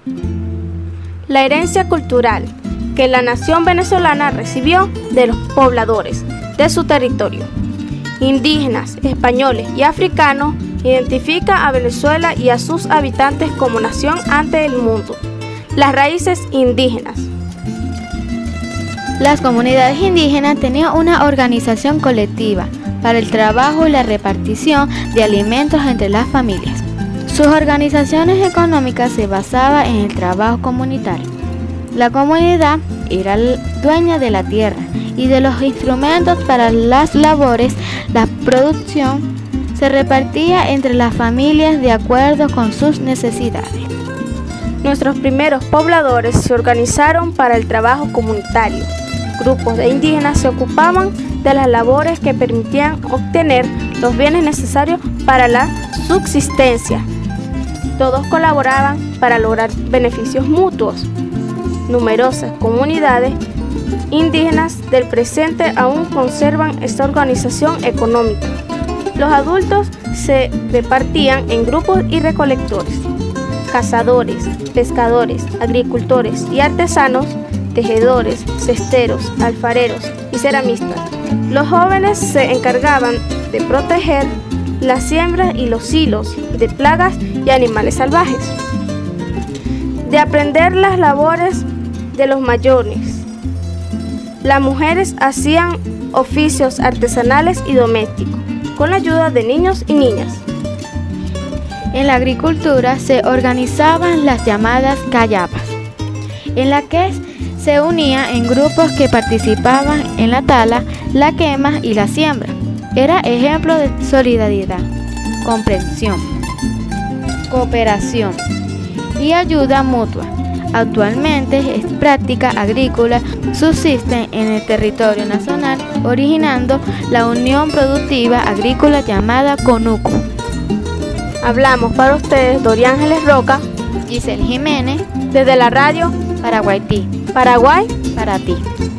La herencia cultural que la nación venezolana recibió de los pobladores de su territorio, indígenas, españoles y africanos, identifica a Venezuela y a sus habitantes como nación ante el mundo. Las raíces indígenas. Las comunidades indígenas tenían una organización colectiva para el trabajo y la repartición de alimentos entre las familias. Sus organizaciones económicas se basaban en el trabajo comunitario. La comunidad era dueña de la tierra y de los instrumentos para las labores. La producción se repartía entre las familias de acuerdo con sus necesidades. Nuestros primeros pobladores se organizaron para el trabajo comunitario. Grupos de indígenas se ocupaban de las labores que permitían obtener los bienes necesarios para la subsistencia. Todos colaboraban para lograr beneficios mutuos. Numerosas comunidades indígenas del presente aún conservan esta organización económica. Los adultos se repartían en grupos y recolectores, cazadores, pescadores, agricultores y artesanos, tejedores, cesteros, alfareros y ceramistas. Los jóvenes se encargaban de proteger las siembras y los silos de plagas y animales salvajes, de aprender las labores de los mayores. Las mujeres hacían oficios artesanales y domésticos, con la ayuda de niños y niñas. En la agricultura se organizaban las llamadas cayapas, en las que se unían en grupos que participaban en la tala, la quema y la siembra. Era ejemplo de solidaridad, comprensión, cooperación y ayuda mutua. Actualmente es práctica agrícola, subsisten en el territorio nacional, originando la Unión Productiva Agrícola llamada CONUCO. Hablamos para ustedes Doria Ángeles Roca, Giselle Jiménez, desde la radio Paraguay Paraguay para ti.